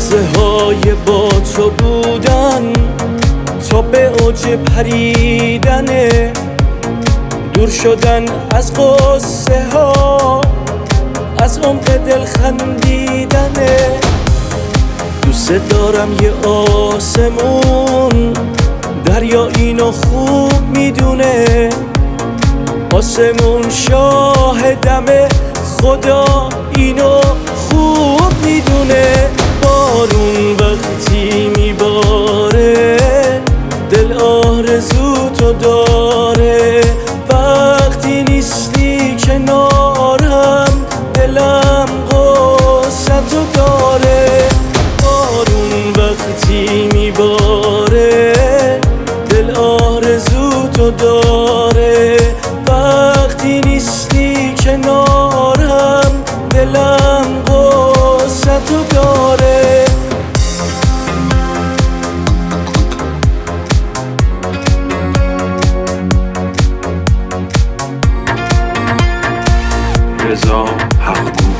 لحظه های با تو بودن تا به اوج پریدنه، دور شدن از قصه ها، از عمق دل خندیدنه. دوست دارم یه آسمون، دریا اینو خوب میدونه، آسمون شاهدمه، خدا اینو خوب میدونه. بارون وقتی میباره دل آرزو تو داره، وقتی نیستی کنارم دلم غصه تو داره. بارون وقتی میباره دل آرزو تو داره، وقتی نیستی کنارم دلم غصه تو داره. رضا حقگو،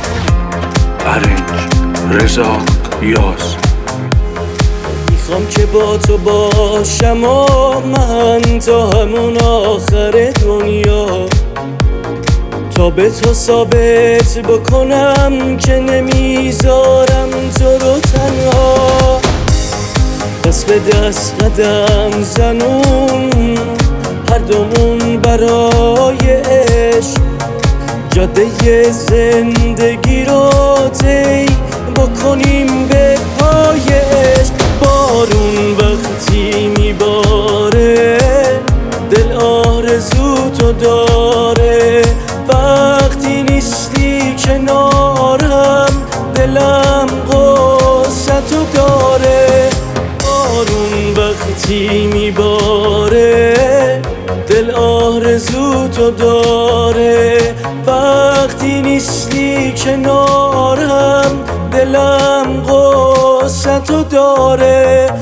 ارنج رضا یاس. میخوام که با تو باشم و من تا همون آخر دنیا، تا به تو ثابت بکنم که نمیذارم تو رو تنها. دست به دست قدم زنون هر دومون برای عشق، جاده زندگی رو طی بکنیم به پای عشق. بارون وقتی میباره دل آرزو تو داره، وقتی نیستی کنارم دلم غصه تو داره. بارون وقتی میباره دل آرزو تو داره، وقتی نیستی کنارم دلم غصه تو داره.